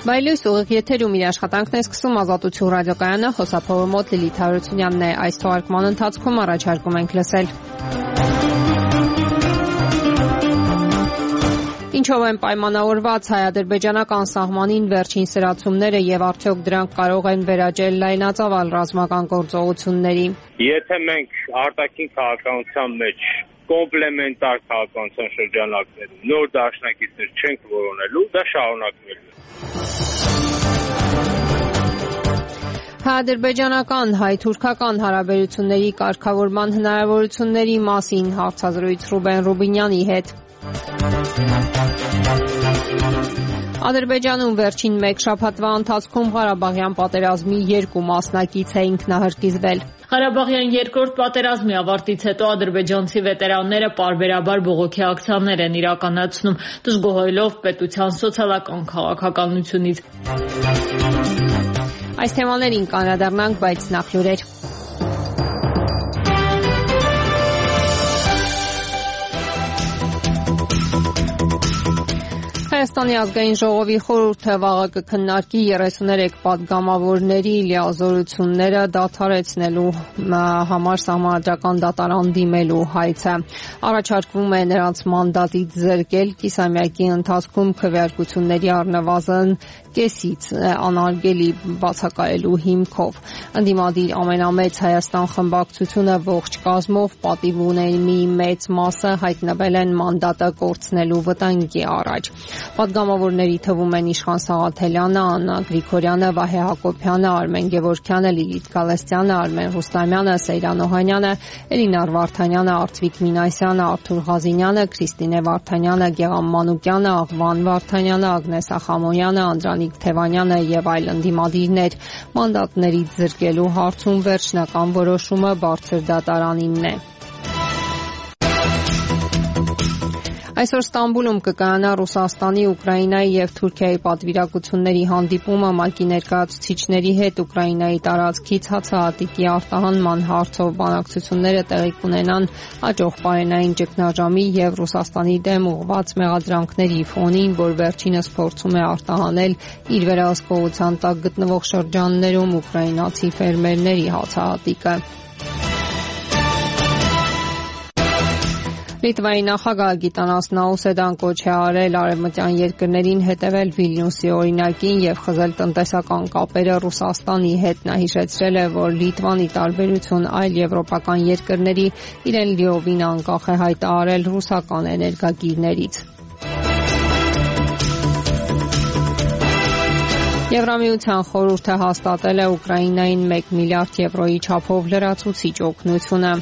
Բայլույս ուղիղ եթերում իր աշխատանքն է սկսում Ազատություն ռադիոկայանը, խոսափողը մոտ Լիլիթ Հարությունյանն է։ Այս թողարկման ընթացքում առաջարկում ենք լսել. Ինչով են պայմանավորված հայ-ադրբեջանական սահմանին վերջին սրացումները եւ արդյոք դրանք կարող են վերաճել լայնածավալ ռազմական գործողությունների։ Եթե մենք արտաքին քաղաքականության մեջ կոմպլեմենտար քաղաքականության շրջանակներում նոր դաշնակիցներ չենք որոնելու, դա շարունակվելու է։ Հայ-ադրբեջանական, հայ-թուրքական հարաբերությունների կարգավորման հնարավորությունների մասին հարցազրույց Ռուբեն Ռուբինյանի հետ։ Ադրբեջանում վերջին մեկ շաբաթվա ընթացքում Ղարաբաղյան պատերազմի 2 մասնակից է ինքնահրկիզվել։ Ղարաբաղյան երկրորդ պատերազմի ավարտից հետո ադրբեջանցի վետերանները պարբերաբար բողոքի ակցիաներ են իրականացնում, դժգոհելով պետության սոցիալական քաղաքականությունից։ Այս թեմաներին կանրադառնանք, բայց նախ լուրեր։ Հայաստանի ազգային ժողովի խորհուրդը վաղը կքննարկի 33 պատգամավորների լիազորությունները դադարեցնելու համար սահմանադրական դատարան դիմելու հայցը։ Առաջարկվում է նրանց մանդատից զրկել կիսամյակի ընթացքում քվեարկությունների առնվազն կեսից անարգելի բացակայելու հիմքով։ Ընդդիմադիր ամենամեծ Հայաստան խմբակցությունը ողջ կազմով պատիվ ունենի մեծ մասը հայտնվել են մանդատը կորցնելու վտանգի առաջ։ Պատգամավորների թվում են Իշխան Սաղաթելյանը, Աննա Գրիգորյանը, Վահե Հակոբյանը, Արմեն Գևորգյանը, Լիլիթ Գալստյանը, Արմեն Ռուստամյանը, Սեյրան Օհանյանը, Էլինար Վարդանյանը, Արծվիկ Մինասյանը, Արթուր Ղազինյանը, Քրիստինե Վարդանյանը, Գեղամ Մանուկյանը, Աղվան Վարդանյանը, Ագնես Ախամոյանը, Անդրանիկ Թևանյանը եւ այլ ընդդիմադիրներ։ Մանդատներից զրկելու հարցում վերջնական որոշումը բարձր դատարանինն է։ Այսօր Ստամբուլում կկայանա Ռուսաստանի, Ուկրաինայի եւ Թուրքիայի պատվիրակությունների հանդիպումը ՄԱԿ-ի ներկայացուցիչների հետ Ուկրաինայի տարածքից հացահատիկի արտահանման հարցով բանակցությունները տեղի կունենան հաջող պարենային ճգնաժամի եւ Ռուսաստանի դեմ ուղղված մեղադրանքների ֆոնին, որ վերջինս փորձում է արտահանել իր վերահսկողության տակ գտնվող շրջաններում ուկրաինացի ֆերմերների հացահատիկը։ Լիտվայի նախագահ Գիտանաս Նաուսեդան կոչ է արել արևմտյան երկրներին հետևել Վիլնյուսի օրինակին եւ խզել տնտեսական կապերը Ռուսաստանի հետ։ Նա հիշեցրել է, որ Լիտվան ի տարբերություն այլ եվրոպական երկրների իրեն լիովին անկախ է հայտարարել ռուսական էներգակիրներից։ Եվրամիության խորհուրդը հաստատել է Ուկրաինային 1 միլիարդ եվրոյի չափով լրացուցիչ օգնությունը։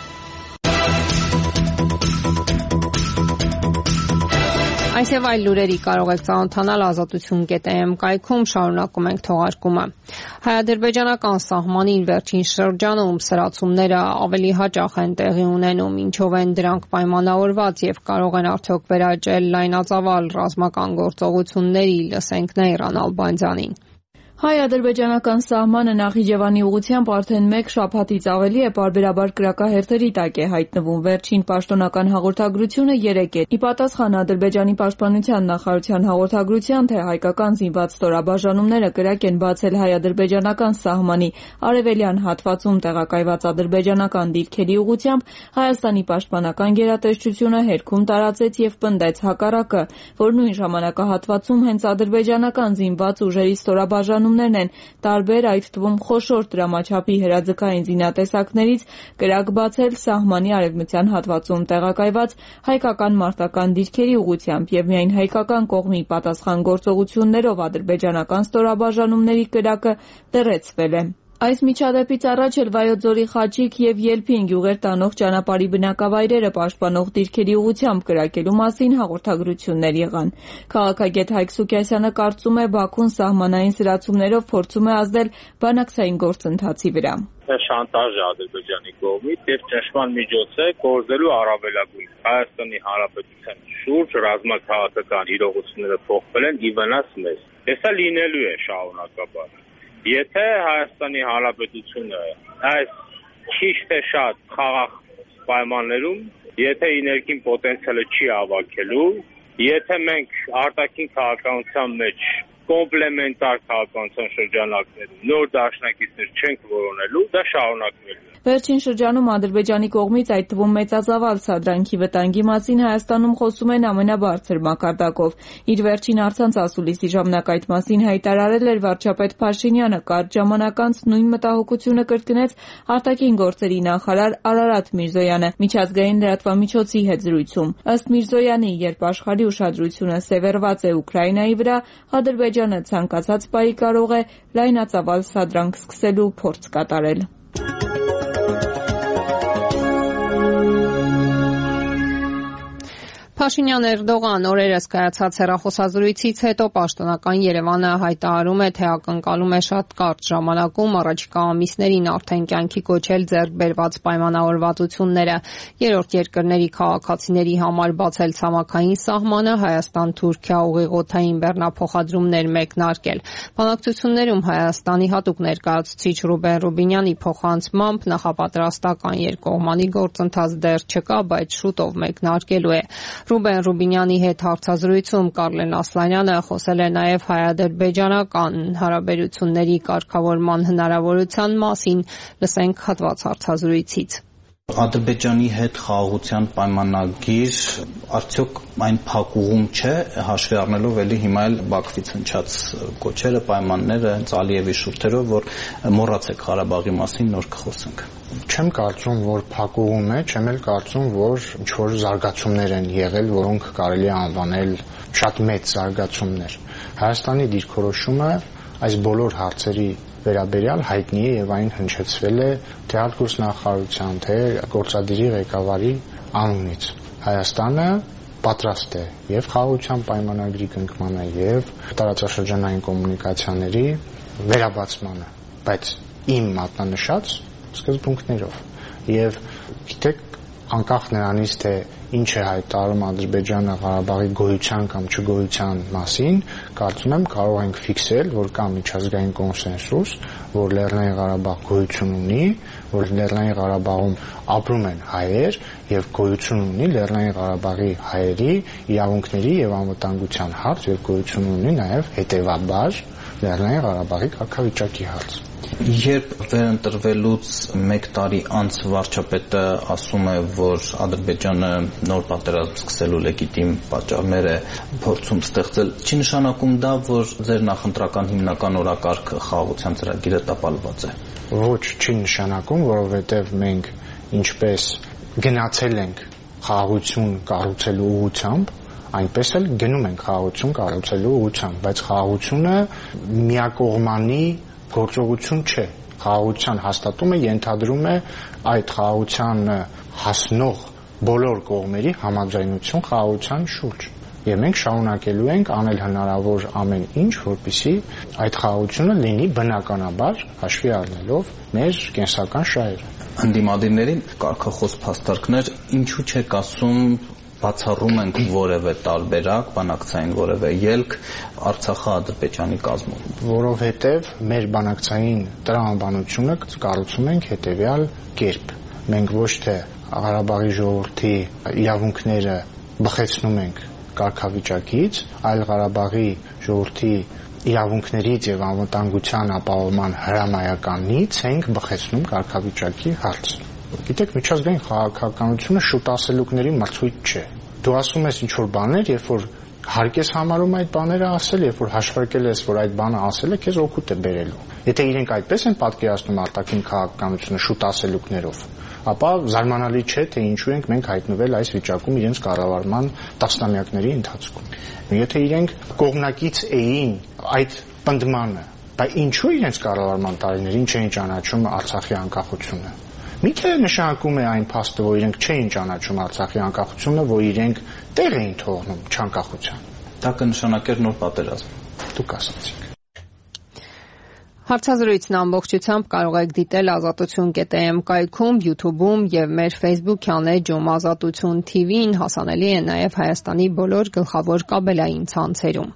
Այս եւ այլ լուրերի կարող եք ծանոթանալ ազատություն.am կայքում, շարունակում ենք թողարկումը։ Հայ-ադրբեջանական սահմանին վերջին շրջանում սրացումները ավելի հաճախ են տեղի ունենում, ինչով են դրանք պայմանավորված եւ կարող են արդյոք վերաճել լայնածավալ ռազմական գործողությունների, լսենք Նայիրան Ալբանդյանին։ Հայ-ադրբեջանական սահմանը Նախիջևանի ուղղությամբ արդեն 1 շաբաթից ավելի է պարբերաբար կրակահերթերի տակ է հայտնվում։ Վերջին պաշտոնական հաղորդագրությունը 3 է։ Ի պատասխան Ադրբեջանի պաշտպանության նախարարության հաղորդագրության, թե հայկական զինված ստորաբաժանումները կրակ են բացել հայ-ադրբեջանական սահմանի արևելյան հատվածում տեղակայված ադրբեջանական դիրքերի ուղղությամբ, Հայաստանի պաշտպանական գերատեսչությունը հերքում տարածեց եւ պնդեց հակառակը, որ նույն ժամանակահատվածում հենց ադրբեջանական զինված ուժերի ստորաբաժանումներն են տարբեր, այդ թվում խոշոր դրամաչափի հրաձգային զինատեսակներից կրակ բացել սահմանի արևմտյան հատվածում տեղակայված հայկական մարտական դիրքերի ուղղությամբ եւ միայն հայկական կողմի պատասխան գործողություններով ադրբեջանական ստորաբաժանումների կրակը դեռեցվել է։ Այս միջադեպից առաջ էլ Վայոց ձորի Խաչիկ եւ Ելփին գյուղեր տանող ճանապարհի բնակավայրերը պաշտպանող դիրքերի ուղղությամբ կրակելու մասին հաղորդագրություններ եղան։ Քաղաքագետ Հայկ Սուքիասյանը կարծում է, Բաքուն սահմանային սրացումներով փորձում է ազդել բանակցային գործընթացի վրա։ Շանտաժ է Ադրբեջանի կողմից եւ ճնշման միջոց է կորզելու առավելագույն Հայաստանի Հանրապետության շուրջ ռազմաքաղաքական իրողությունները փոխվել են ի վնաս մեզ։ Դա լինելու է շարունակաբար։ Եթե Հայաստանի Հանրապետությունը այս քիչ թե շատ խաղաղ պայմաններում, եթե ներքին պոտենցիալը չի ավակելու, եթե մենք արտաքին քաղաքականության մեջ կոմպլեմենտար քաղաքականության շրջանակներում նոր դաշնակիցներ չենք որոնելու, դա շարունակվելու է։ Վերջին շրջանում Ադրբեջանի կողմից, այդ թվում մեծածավալ սադրանքի վտանգի մասին Հայաստանում խոսում են ամենաբարձր մակարդակով։ Իր վերջին առցանց ասուլիսի ժամանակ այդ մասին հայտարարել էր վարչապետ Փաշինյանը, կարճ ժամանակ անց նույն մտահոգությունը կրկնեց արտաքին գործերի նախարար Արարատ Միրզոյանը միջազգային լրատվամիջոցի հետ զրույցում։ Ըստ Միրզոյանի, երբ աշխարհի ուշադրությունը սևեռված է Ուկրաինայի վրա, Ադրբեջանը ցանկացած պահի կարող է լայնածավալ սադրանք սկսելու փորձ կատարել։ Փաշինյան-Էրդողան օրերս կայացած հեռախոսազրույցից հետո պաշտոնական Երևանը հայտարարում է, թե ակնկալում է շատ կարճ ժամանակում առաջիկա ամիսներին արդեն կյանքի կոչել ձեռք բերված պայմանավորվածությունները, երրորդ երկրների քաղաքացիների համար բացել ցամաքային սահմանը, Հայաստան-Թուրքիա ուղիղօդային բեռնափոխադրումներ մեկնարկել։ Բանակցություններում Հայաստանի հատուկ ներկայացուցիչ Ռուբեն Ռուբինյանի փոխանցմամբ նախապատրաստական երկկողմանի գործընթաց դեռ չկա, բայց շուտով մեկնարկելու է։ Ռուբեն Ռուբինյանի հետ հարցազրույցում Կարլեն Ասլանյանը խոսել է նաև հայ-ադրբեջանական հարաբերությունների կարգավորման հնարավորության մասին, լսենք հատված հարցազրույցից։ Ադրբեջանի հետ խաղաղության պայմանագիր արդյոք այն փակուղում չէ, հաշվի առնելով էլի հիմա էլ Բաքվից հնչած կոչերը, պայմանները, հենց Ալիևի շուրթերով, որ մոռացեք Ղարաբաղի մասին, նոր կխոսենք։ Չեմ կարծում, որ փակուղում է, չեմ էլ կարծում, որ ինչ-որ զարգացումներ են եղել, որոնք կարելի է անվանել շատ մեծ զարգացումներ։ Հայաստանի դիրքորոշումը այս բոլոր հարցերի վերաբերյալ հայտնի է եւ այն հնչեցվել է թե արտգործնախարարության, թե գործադիրի ղեկավարի անունից։ Հայաստանը պատրաստ է եւ խաղաղության պայմանագրի կնքմանը եւ տարածաշրջանային կոմունիկացիաների վերաբացմանը, բայց իմ մատնանշած սկզբունքներով։ Եվ գիտեք, անկախ նրանից թե ինչ է հայտարարում Ադրբեջանը Ղարաբաղի գոյության կամ չգոյության մասին, կարծում եմ կարող ենք ֆիքսել, որ կա միջազգային կոնսենսուս, որ Լեռնային Ղարաբաղ գոյություն ունի, որ Լեռնային Ղարաբաղում ապրում են հայեր եւ գոյություն ունի Լեռնային Ղարաբաղի հայերի իրավունքների եւ անվտանգության հարց եւ գոյություն ունի նաեւ հետեւաբար Լեռնային Ղարաբաղի կարգավիճակի հարց։ Երբ վերընտրվելուց 1 տարի անց վարչապետը ասում է, որ Ադրբեջանը նոր պատերազմ սկսելու լեգիտիմ պատճառներ է փորձում ստեղծել, չի նշանակում դա, որ ձեր նախընտրական հիմնական օրակարգը խաղաղության ծրագիրը տապալված է։ Ոչ, չի նշանակում, որովհետև մենք ինչպես գնացել ենք խաղաղություն կառուցելու ուղղությամբ, այնպես էլ գնում ենք խաղաղություն կառուցելու ուղղությամբ, բայց խաղաղությունը միակողմանի գործողություն չէ։ Խաղաղության հաստատումը ենթադրում է այդ խաղաղությանը հասնող բոլոր կողմերի համաձայնություն խաղաղության շուրջ։ Եվ մենք շարունակելու ենք անել հնարավոր ամեն ինչ, որպեսզի այդ խաղաղությունը լինի բնականաբար հաշվի առնելով մեր կենսական շահերը։ Ընդդիմադիրներին կարգախոս փաստարկներ, ինչու չեք ասում բացառում ենք որևէ տարբերակ, բանակցային որևէ ելք Արցախը Ադրբեջանի կազմում։ Որովհետև մեր բանակցային տրամաբանությունը կառուցում ենք հետևյալ կերպ։ Մենք ոչ թե Ղարաբաղի ժողովրդի իրավունքները բխեցնում ենք կարգավիճակից, այլ Ղարաբաղի ժողովրդի իրավունքներից եւ անվտանգության ապահովման հրամայականից ենք բխեցնում կարգավիճակի հարց։ Գիտեք, միջազգային քաղաքականությունը շուտ ասելուկների մրցույթ չէ։ Դու ասում ես ինչ-որ բաներ, երբ որ հարկ ես համարում այդ բաները ասել, երբ որ հաշվարկել ես, որ այդ բանը ասել է, քեզ օգուտ է բերելու։ Եթե իրենք այդպես են պատկերացնում արտաքին քաղաքականությունը շուտ ասելուկներով, ապա զարմանալի չէ, թե ինչու ենք մենք հայտնվել այս վիճակում իրենց կառավարման տասնամյակների ընթացքում։ Եթե իրենք կողմնակից էին այդ պնդմանը, բայց ինչու իրենց կառավարման տարիներին չէին ճանաչում Արցախի անկախությունը։ Միթե նշանակում է այն փաստը, որ իրենք չէին ճանաչում Արցախի անկախությունը, որ իրենք տեղ էին թողնում չանկախության։ Դա կնշանակեր նոր պատերազմ։ Դուք ասացիք։ Հարցազրույցն ամբողջությամբ կարող եք դիտել azatutun.am կայքում, YouTube-ում եւ մեր Facebook-յան էջում Ազատություն TV-ին հասանելի է նաեւ Հայաստանի բոլոր գլխավոր կաբելային ցանցերում։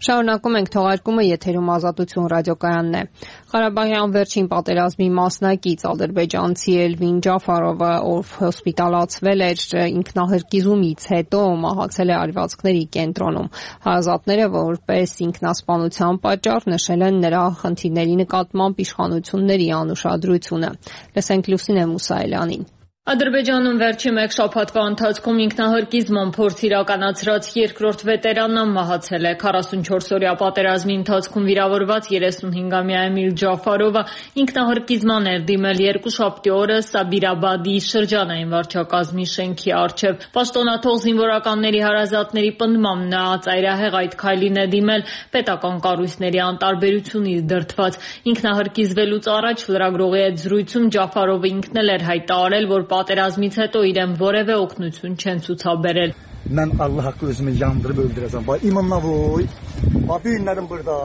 Շարունակում ենք թողարկումը, եթերում Ազատություն ռադիոկայանն է։ Ղարաբաղյան վերջին պատերազմի մասնակից ադրբեջանցի Էլվին Ջաֆարովը, ով հոսպիտալացվել էր ինքնահրկիզումից հետո, մահացել է արևածքների կենտրոնում։ Հարազատները որպես ինքնասպանության պատճառ նշել են նրա խնդիրների նկատմամբ իշխանությունների անուշադրությունը։ Լսենք Լուսինե Մուսայելյանին։ Ադրբեջանում վերջին մեկ շաբաթվա ընթացքում ինքնահրկիզման փորձ իրականացրած երկրորդ վետերանը մահացել է։ 44-օրյա պատերազմի ընթացքում վիրավորված 35-ամյա Էմիլ Ջաֆարովը ինքնահրկիզման էր դիմել երկուշաբթի օրը Սաբիրաբադի շրջանային վարչակազմի շենքի առջև։ Պաշտոնաթող զինվորականների հարազատների պնդմամբ նա ծայրահեղ այդ քայլին է դիմել պետական կառույցների անտարբերությունից դրդված։ Ինքնահրկիզվելուց առաջ լրագրողի հետ զրույցում Ջաֆարովը ինքն էլ հայտարարել, որ պատերազմից հետո իրեն որևէ օգնություն չեն ցուցաբերել։ Mən Allah haqqı özümü yandırıb öldürəcəm. Bax imanlavoy. Bax bu günlərim burada.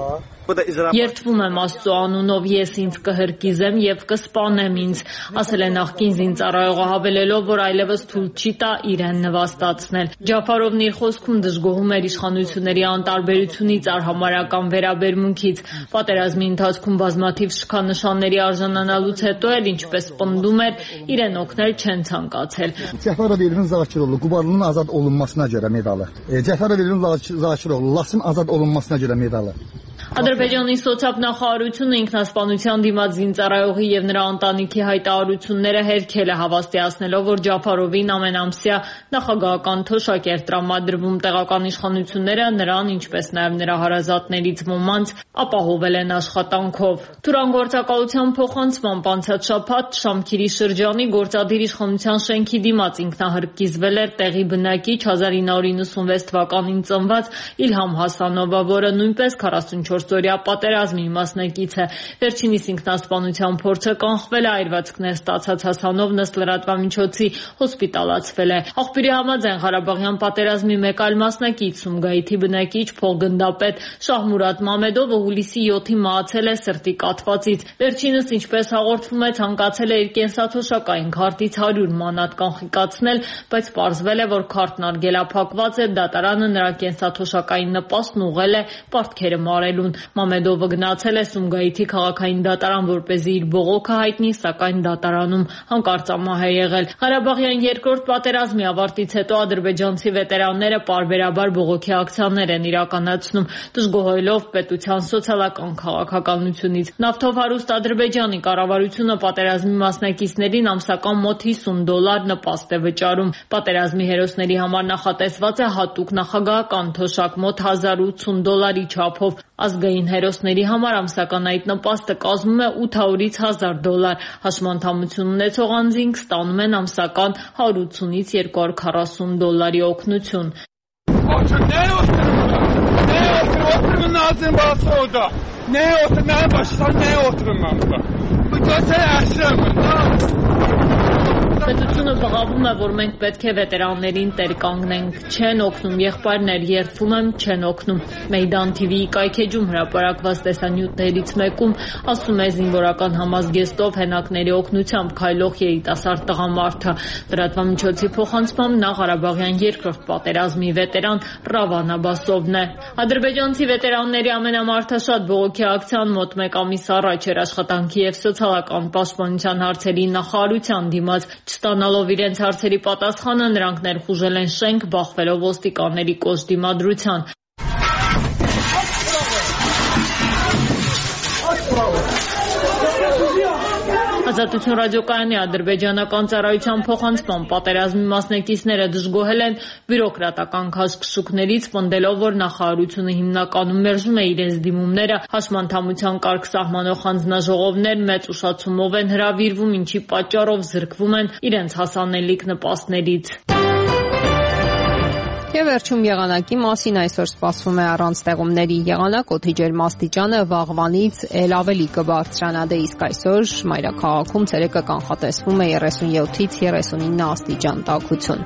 Երդվում եմ Աստծո անունով, ես ինձ կհրկիզեմ եւ կսպանեմ ինձ, ասել է նախկին զինծառայողը, հավելելով, որ այլևս թույլ չի տա իրեն նվաստացնել։ Ջաֆարովն իր խոսքում դժգոհում էր իշխանությունների անտարբերությունից, արհամարհական վերաբերմունքից։ Պատերազմի ընթացքում բազմաթիվ շքանշանների արժանանալուց հետո էլ, ինչպես պնդում էր, իրեն օգնել չեն ցանկացել։ Ջաֆարov Elvin Zakiroğlu Qubarlının azad olunmasına görə medalı. Ջafarov Elvin Zakiroğlu Lasın azad olunmasına görə medalı. Ադրբեջանի սոցիալ-նախարարությունը ինքնասպանության դիմաց զինծառայողի եւ նրա ընտանիքի հայտարարությունները հերքել է, հավաստիացնելով, որ Ջաֆարովին ամենամսյա նախագահական թոշակ էր տրամադրվում։ Տեղական իշխանությունները նրան, ինչպես նաեւ նրա հարազատներից ոմանց, ապահովել են աշխատանքով։ Թուրան գործակալության փոխանցմամբ անցած շաբաթ Շամքիրի շրջանի գործադիր իշխանության շենքի դիմաց ինքնահրկիզվել էր տեղի բնակիչ 1996 թվականին ծնված Իլհամ Հասանովը, որը նույնպես 44-օրյա պատերազմի մասնակից է։ Վերջինիս ինքնասպանության փորձը կանխվել է, այրվածքներ ստացած Հասանովն ըստ լրատվամիջոցի հոսպիտալացվել է։ Աղբյուրի համաձայն Ղարաբաղյան պատերազմի մեկ այլ մասնակից Սումգայիթի բնակիչ փոխգնդապետ Շահմուրադ Մամեդովը հուլիսի 7-ին մահացել է սրտի կաթվածից։ Վերջինս, ինչպես հաղորդվում է, ցանկացել է իր կենսաթոշակային քարտից 100 մանատ կանխիկացնել, բայց պարզվել է, որ քարտն արգելափակված է, դատարանը նրա կենսաթոշակային նպաստն ուղղել է պարտքերը մարելուն։ Մամեդովը գնացել է Սումգայիթի քաղաքային դատարան, որպեսզի իր բողոքը հայտնի, սակայն դատարանում հանկարծամահ է եղել։ Ղարաբաղյան երկրորդ պատերազմի ավարտից հետո ադրբեջանցի վետերանները պարբերաբար բողոքի ակցիաներ են իրականացնում, դժգոհելով պետության սոցիալական քաղաքականությունից։ Նավթով հարուստ Ադրբեջանի կառավարությունը պատերազմի մասնակիցներին ամսական մոտ $50 նպաստ է վճարում։ Պատերազմի հերոսների համար նախատեսված է հատուկ նախագահական թոշակ մոտ $1080 չափով։ Ազգային հերոսների համար ամսական այդ նպաստը կազմում է $800-ից $1000։ Հաշմանդամություն ունեցող անձինք ստանում են ամսական $180-ից $240 օգնություն։ Պետությունը բղավում է, որ մենք պետք է վետերաններին տեր կանգնենք, չեն օգնում, եղբայրներ, երդվում եմ, չեն օգնում։ Մեյդան TV-ի կայքեջում հրապարակված տեսանյութերից մեկում ասում է զինվորական համազգեստով հենակների օգնությամբ քայլող երիտասարդ տղամարդը։ Լրատվամիջոցի փոխանցմամբ նա Ղարաբաղյան երկրորդ պատերազմի վետերան Ռավան Աբասովն է։ Ադրբեջանցի վետերանների ամենամարդաշատ բողոքի ակցիան մոտ մեկ ամիս առաջ էր աշխատանքի եւ սոցիալական պաշտպանության հարցերի նախարարության դիմաց։ Չստանալով իրենց հարցերի պատասխանը, նրանք ներխուժել են շենք, բախվելով ոստիկանների կոշտ դիմադրության։ Ազատություն ռադիոկայանի ադրբեջանական ծառայության փոխանցման պատերազմի մասնակիցները դժգոհել են բյուրոկրատական քաշքշուկներից, պնդելով, որ նախարարությունը հիմնականում մերժում է իրենց դիմումները, հաշմանդամության կարգ սահմանող հանձնաժողովներ մեծ ուշացումով են հրավիրվում, ինչի պատճառով զրկվում են իրենց հասանելիք նպաստներից։ Եվ վերջում եղանակի մասին այսօր սպասվում է առանց տեղումների եղանակ, օդի ջերմաստիճանը վաղվանից էլ ավելի կբարձրանա, իսկ այսօր մայրաքաղաքում ցերեկը կանխատեսվում է 37-ից 39 աստիճան տաքություն։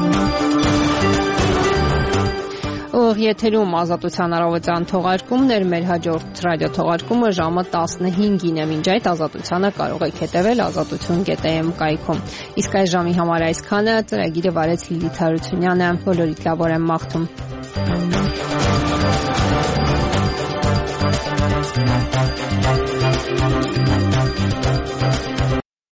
Եթերում Ազատության առավոտյան թողարկումներ, մեր հաջորդ ռադիոթողարկումը ժամը 15-ին է։ Մինչ այդ Ազատությանը կարող եք հետևել azatutun.am կայքում։ Իսկ այս ժամի համար այսքանը, ծրագիրը վարեց Լիլիթ Հարությունյանը, բոլորիդ լավ օր եմ մաղթում։